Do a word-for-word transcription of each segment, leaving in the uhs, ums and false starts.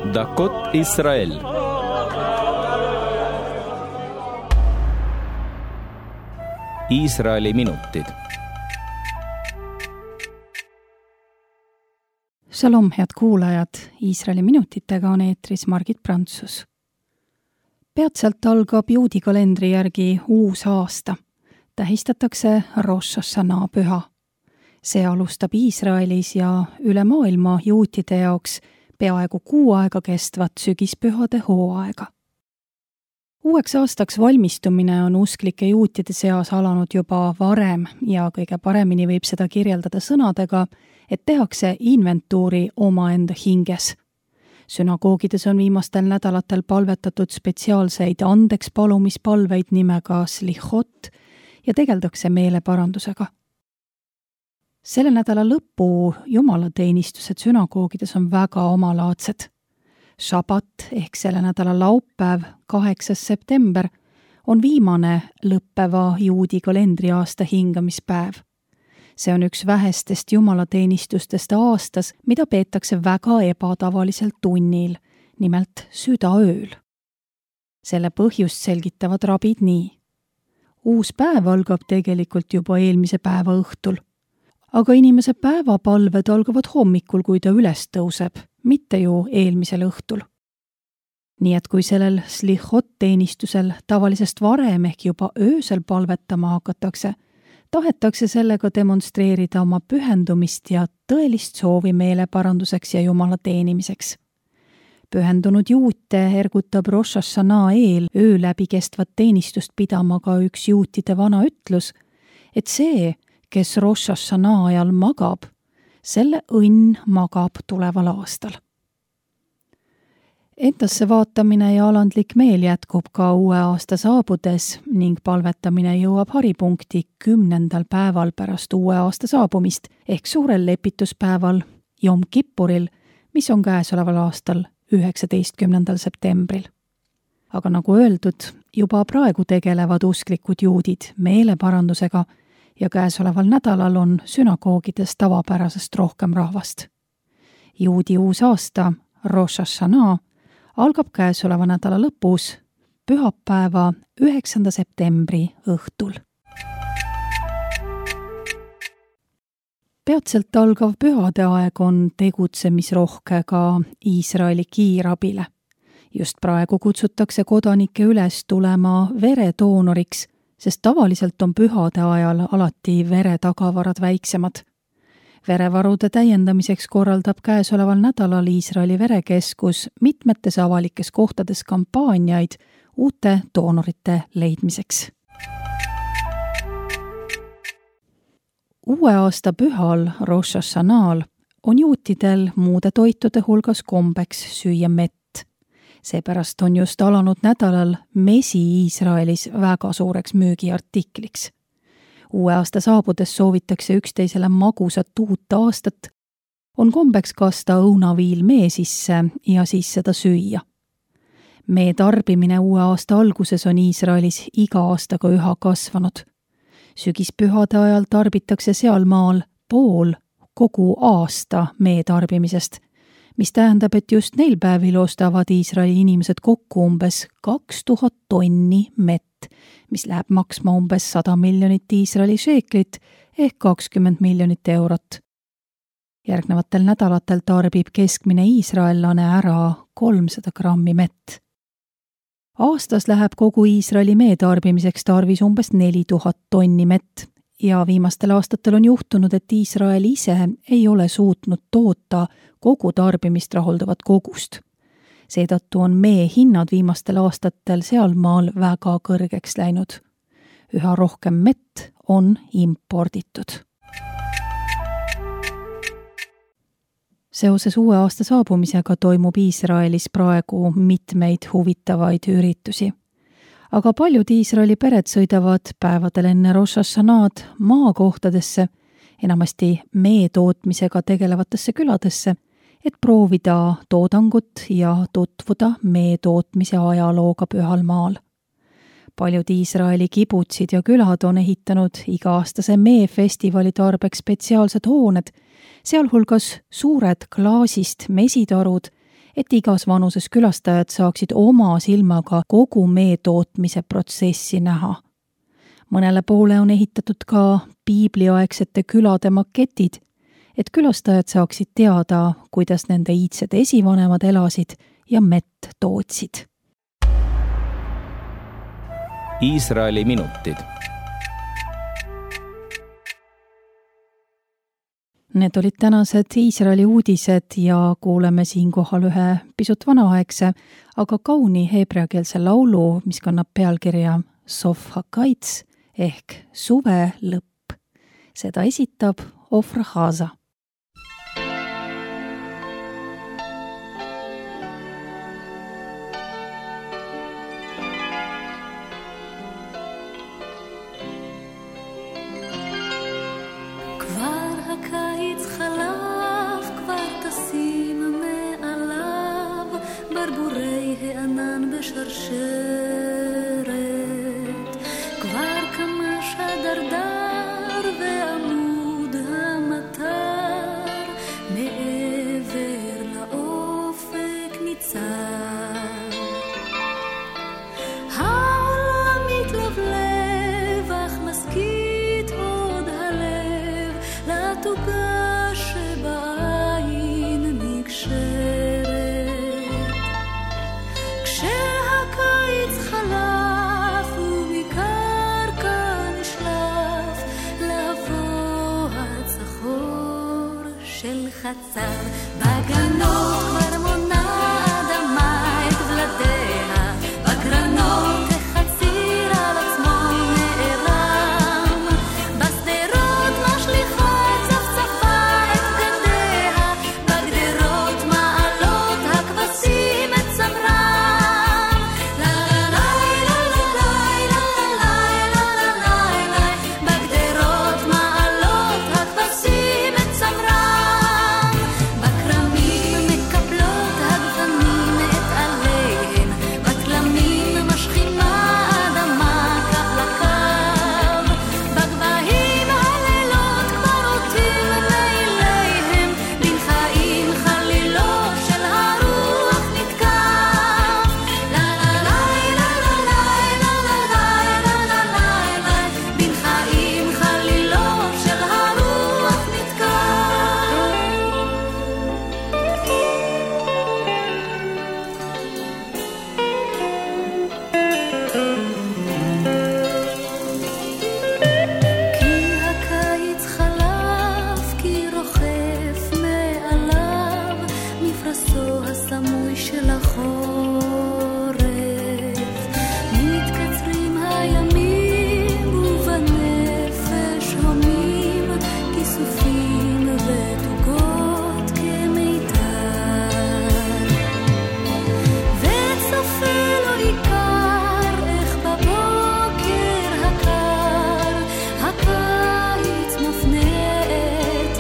דקות ישראל. Iisraeli minutid. Shalom, head kuulajad! Iisraeli minutitega on eetris Margit Prantsus. Peatselt algab juudi kalendri järgi uus aasta. Tähistatakse Rosh Hashanah püha. See alustab Iisraelis ja üle maailma juutide jaoks peaaegu kuu aega kestvat sügispühade hooaega. Uueks aastaks valmistumine on usklike juutide seas alanud juba varem ja kõige paremini võib seda kirjeldada sõnadega, et tehakse inventuuri omaenda hinges. Sünagoogides on viimastel nädalatel palvetatud spetsiaalseid andeks palumispalveid nimega slichot ja tegeldakse meeleparandusega. Selle nädala lõpu jumalateenistused sünagoogides on väga omalaadsed. Šabat ehk selle nädala laupäev, kaheksas september, on viimane lõppeva juudi kalendriaasta hingamispäev. See on üks vähestest jumalateenistustest aastas, mida peetakse väga ebatavalisel tunnil, nimelt südaööl. Selle põhjust selgitavad rabid nii. Uus päev algab tegelikult juba eelmise päeva õhtul, aga inimese päevapalved algavad hommikul, kui ta üles tõuseb, mitte ju eelmisel õhtul. Nii et kui sellel slichot-teenistusel tavalisest varem ehk juba öösel palvetama hakatakse, tahetakse sellega demonstreerida oma pühendumist ja tõelist soovi meeleparanduseks ja Jumala teenimiseks. Pühendunud juute ergutab Rosh Hashanah eel öö läbi kestvat teenistust pidama ka üks juutide vana ütlus, et see, kes Rosh Hashanah ajal magab, selle õnn magab tuleval aastal. Endasse vaatamine ja alandlik meel jätkub ka uue aasta saabudes ning palvetamine jõuab haripunkti kümnendal päeval pärast uue aasta saabumist ehk suurel lepituspäeval Jom Kippuril, mis on käesoleval aastal üheksateistkümnendal septembril. Aga nagu öeldud, juba praegu tegelevad usklikud juudid meeleparandusega ja käesoleval nädalal on sünagoogides tavapärasest rohkem rahvast. Juudi uus aasta, Rosh Hashanah, algab käesoleva nädala lõpus, pühapäeva üheksanda septembri õhtul. Peatselt algav pühade aeg on tegutsemisrohke ka Iisraeli kiirabile. Just praegu kutsutakse kodanikke üles tulema veredoonoriks, sest tavaliselt on pühade ajal alati veretagavarad väiksemad. Verevarude täiendamiseks korraldab käesoleval nädalal Iisraeli verekeskus mitmetes avalikes kohtades kampaaniaid uute doonorite leidmiseks. Uue aasta pühal Rosh Hashanah'l on juutidel muude toitude hulgas kombeks süüa mett. Seepärast on just alanud nädalal mesi Iisraelis väga suureks müügiartikliks. Uue aasta saabudes soovitakse üksteisele magusat uut aastat, on kombeks kasta õunaviil mee sisse ja siis seda süüa. Mee tarbimine uue aasta alguses on Iisraelis iga aastaga üha kasvanud. Sügispühade ajal tarbitakse sealmaal pool kogu aasta mee tarbimisest, mis tähendab, et just neil päevil ostavad Iisraeli inimesed kokku umbes kaks tuhat tonni mett, mis läheb maksma umbes sada miljonit Iisraeli šeeklit ehk kakskümmend miljonit eurot. Järgnevatel nädalatel tarbib keskmine iisraellane ära kolmsada grammi mett. Aastas läheb kogu Iisraeli mee tarbimiseks tarvis umbes neli tuhat tonni mett ja viimastel aastatel on juhtunud, et Iisrael ise ei ole suutnud toota kogu tarbimist rahuldavat kogust. Seetõttu on mee hinnad viimastel aastatel sealmaal väga kõrgeks läinud. Üha rohkem mett on imporditud. Seoses uue aasta saabumisega toimub Iisraelis praegu mitmeid huvitavaid üritusi. Aga paljud Iisraeli pered sõidavad päevadel enne Rosh Hashanah'd maakohtadesse, enamasti mee tootmisega tegelevatesse küladesse, et proovida toodangut ja tutvuda mee tootmise ajalooga pühal maal. Paljud Iisraeli kibutsid ja külad on ehitanud iga-aastase meefestivali tarbeks spetsiaalsed hooned, sealhulgas suured klaasist mesitarud, et igas vanuses külastajad saaksid oma silmaga kogu mee tootmise protsessi näha. Mõnele poole on ehitatud ka piibliaegsete külade maketid, et külastajad saaksid teada, kuidas nende iidsed esivanemad elasid ja mett tootsid. Iisraeli minutid. Need olid tänased Iisraeli uudised ja kuuleme siinkohal ühe pisut vanaaegse, aga kauni heebreakeelse laulu, mis kannab pealkirja Sof Hakaits ehk suve lõpp. Seda esitab Ofra Haza. הקיץ חלף, כבר תשים מעליו ברבורי הענן בשרשרת, כבר כמה שדרדר ועמוד המטר מעבר לאופק ניצב. העולם מתלבלב אך מסכית עוד הלב לתוגה שבעין נקשרת. כשהקיץ חלף ומקרקע נשלף לבוא הצחור של חצר. בגנות כבר מונה אדמה את ולדיה, בקרנות החציר על עצמו נערם, בשדרות משליחה את צפצפה את גדיה, בגדרות מעלות הכבשים את צמרם. לה לה לה לה לה לה לה לה לה לה, בגדרות מעלות הכבשים את צמרם, בכרמים מקפלות הגפנים את עליהן, בתלמים משכימה אדמה קו לקו, בגבהים הלילות כבר עוטים מעיליהם, בין חיים חלילו של הרוח נתקף. לה לה לה לה לה לה לה לה לה לה לה, בין חיים חלילו של הרוח נתקף. כי הקיץ חלף, כי רוחף מעליו מפרסו הסמוי של החורף, מתקצרים הימים ובנפש הומים כיסופים ותוגות כמיתר, וצופה לא עיקר איך בבוקר הקר הקיץ מפנה את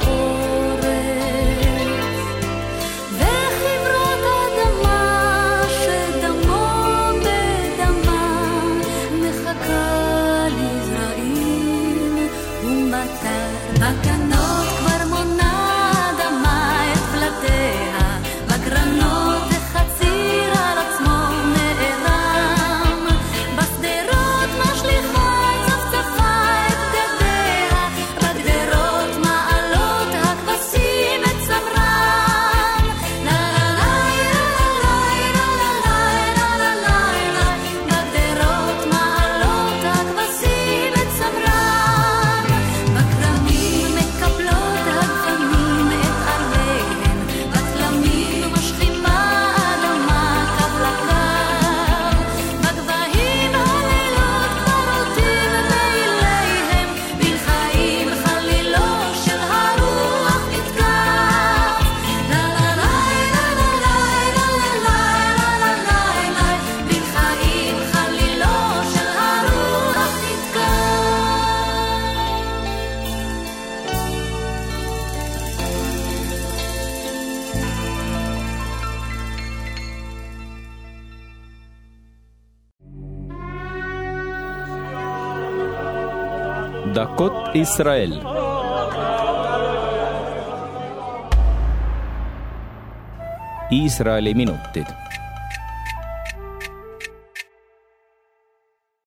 העורף, וחברות אדמה שדמו בדמה מחכה לזרעים ומטר. בגנות כבר מונה אדמה את ולדיה, בקרנות החציר על עצמו נערם, בשדרות משליחה את צפצפה את גדיה, בגדרות מעלות הכבשים את צמרם. לה לה לה לה לה לה לה לה לה, בגדרות מעלות הכבשים את צמרם, בכרמים מקפלות הגפנים את עליהן, בתלמים משכימה אדמה קו לקו, בגבהים הלילות כבר עוטים מעיליהם, בין חיים חלילו של הרוח נתקף. לה לה לה לה לה לה לה לה לה, בין חיים חלילו של הרוח דקות ישראל. Iisraeli minutid.